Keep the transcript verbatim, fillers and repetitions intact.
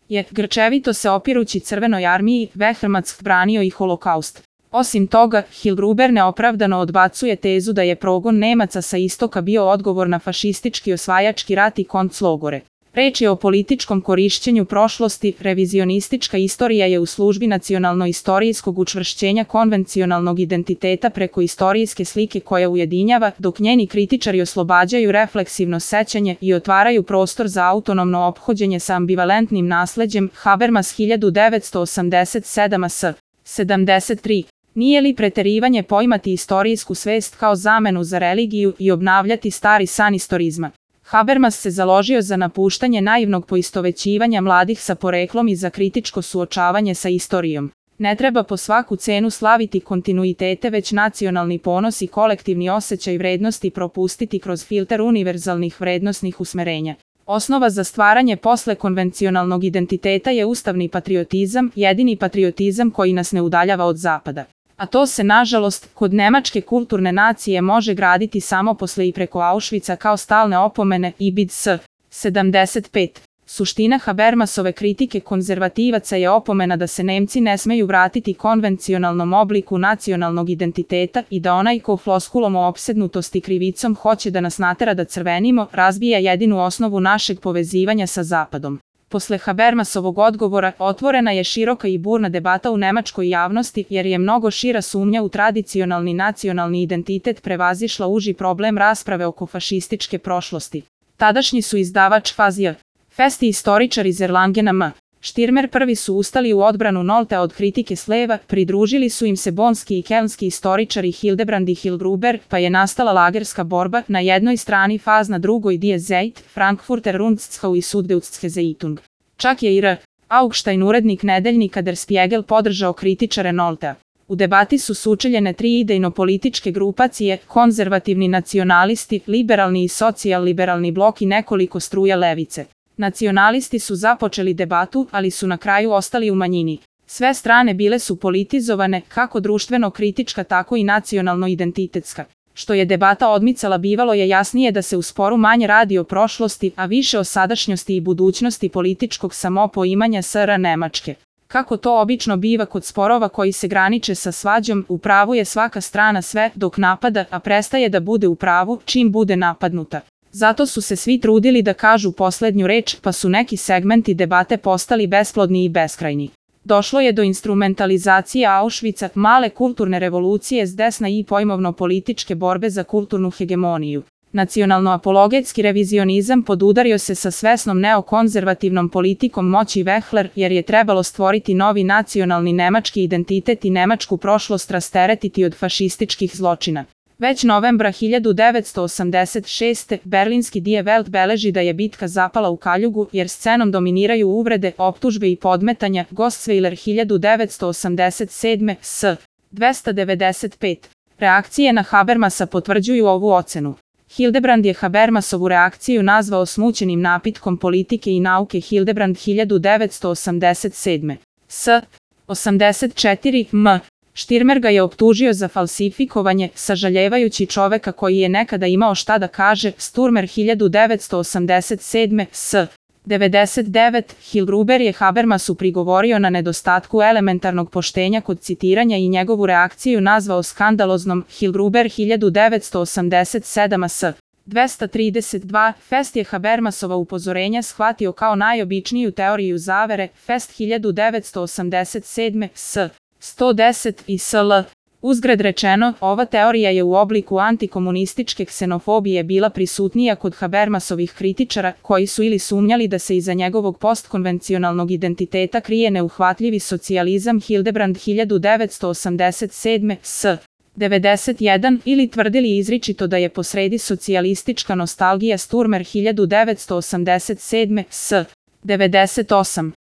je, grčevito se opirući Crvenoj armiji, Wehrmacht branio i holokaust. Osim toga, Hillgruber neopravdano odbacuje tezu da je progon Nemaca sa istoka bio odgovor na fašistički osvajački rat i konclogore. Reč je o političkom korišćenju prošlosti, revizionistička istorija je u službi nacionalno-istorijskog učvršćenja konvencionalnog identiteta preko istorijske slike koja ujedinjava, dok njeni kritičari oslobađaju refleksivno sećanje i otvaraju prostor za autonomno ophođenje sa ambivalentnim nasleđem. Habermas hiljadu devetsto osamdeset sedam a s. sedamdeset tri. Nije li preterivanje poimati istorijsku svest kao zamenu za religiju i obnavljati stari san istorizma? Habermas se založio za napuštanje naivnog poistovećivanja mladih sa poreklom i za kritičko suočavanje sa istorijom. Ne treba po svaku cenu slaviti kontinuitete, već nacionalni ponos i kolektivni osjećaj vrednosti propustiti kroz filter univerzalnih vrednosnih usmerenja. Osnova za stvaranje posle konvencionalnog identiteta je ustavni patriotizam, jedini patriotizam koji nas ne udaljava od zapada. A to se, nažalost, kod nemačke kulturne nacije može graditi samo posle i preko Auschwitza kao stalne opomene i B I D S. sedamdeset pet. Suština Habermasove kritike konzervativaca je opomena da se Nemci ne smeju vratiti konvencionalnom obliku nacionalnog identiteta i da onaj ko floskulom o opsednutosti krivicom hoće da nas natera da crvenimo, razbija jedinu osnovu našeg povezivanja sa Zapadom. Posle Habermasovog odgovora otvorena je široka i burna debata u nemačkoj javnosti jer je mnogo šira sumnja u tradicionalni nacionalni identitet prevazišla uži problem rasprave oko fašističke prošlosti. Tadašnji su izdavač Fazija, Fest i istoričar iz Erlangena M. Štirmer prvi su ustali u odbranu Nolte od kritike s leva, pridružili su im se bonski i kelnski istoričari Hildebrand i Hillgruber, pa je nastala lagerska borba, na jednoj strani Faz, na drugoj Die Zeit, Frankfurter Rundschau i Süddeutsche Zeitung. Čak je i R. Augstein, urednik nedeljnika Der Spiegel, podržao kritičare Noltea. U debati su sučeljene tri idejno-političke grupacije, konzervativni nacionalisti, liberalni i socijal-liberalni blok i nekoliko struja levice. Nacionalisti su započeli debatu, ali su na kraju ostali u manjini. Sve strane bile su politizovane, kako društveno-kritička, tako i nacionalno-identitetska. Što je debata odmicala, bivalo je jasnije da se u sporu manje radi o prošlosti, a više o sadašnjosti i budućnosti političkog samopoimanja S R Nemačke. Kako to obično biva kod sporova koji se graniče sa svađom, u pravu je svaka strana sve dok napada, a prestaje da bude u pravu čim bude napadnuta. Zato su se svi trudili da kažu poslednju reč, pa su neki segmenti debate postali besplodni i beskrajni. Došlo je do instrumentalizacije Auschwitza, male kulturne revolucije s desna i pojmovno-političke borbe za kulturnu hegemoniju. Nacionalno-apologetski revizionizam podudario se sa svesnom neokonzervativnom politikom moći Wehler, jer je trebalo stvoriti novi nacionalni nemački identitet i nemačku prošlost rasteretiti od fašističkih zločina. Već novembra hiljadu devetsto osamdeset šeste. berlinski Die Welt beleži da je bitka zapala u kaljugu jer scenom dominiraju uvrede, optužbe i podmetanja. Gosweiler hiljadu devetsto osamdeset sedme. s. dvesta devedeset pet. Reakcije na Habermasa potvrđuju ovu ocenu. Hildebrand je Habermasovu reakciju nazvao smućenim napitkom politike i nauke. Hildebrand hiljadu devetsto osamdeset sedme. s. osamdeset četiri. m. Štirmer ga je optužio za falsifikovanje, sažaljevajući čoveka koji je nekada imao šta da kaže. Sturmer hiljadu devetsto osamdeset sedme. s. devedeset devet. Hillgruber je Habermasu prigovorio na nedostatku elementarnog poštenja kod citiranja i njegovu reakciju nazvao skandaloznom. Hillgruber hiljadu devetsto osamdeset sedam. a s. dvesta trideset dva. Fest je Habermasova upozorenja shvatio kao najobičniju teoriju zavere. Fest hiljadu devetsto osamdeset sedme. s. sto deset. i sl. Uzgred rečeno, ova teorija je u obliku antikomunističke ksenofobije bila prisutnija kod Habermasovih kritičara, koji su ili sumnjali da se iza njegovog postkonvencionalnog identiteta krije neuhvatljivi socijalizam. Hildebrand hiljadu devetsto osamdeset sedme. s. devedeset jedan. ili tvrdili izričito da je posredi socijalistička nostalgija. Sturmer hiljadu devetsto osamdeset sedme. s. devedeset osam.